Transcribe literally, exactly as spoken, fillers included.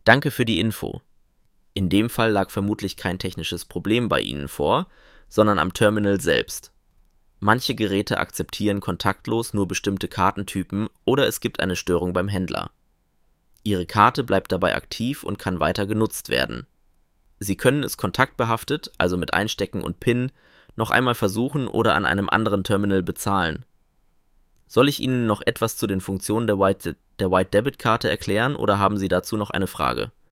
Danke für die Info. In dem Fall lag vermutlich kein technisches Problem bei Ihnen vor, sondern am Terminal selbst. Manche Geräte akzeptieren kontaktlos nur bestimmte Kartentypen oder es gibt eine Störung beim Händler. Ihre Karte bleibt dabei aktiv und kann weiter genutzt werden. Sie können es kontaktbehaftet, also mit Einstecken und PIN, noch einmal versuchen oder an einem anderen Terminal bezahlen. Soll ich Ihnen noch etwas zu den Funktionen der White, der White Debit Karte erklären oder haben Sie dazu noch eine Frage?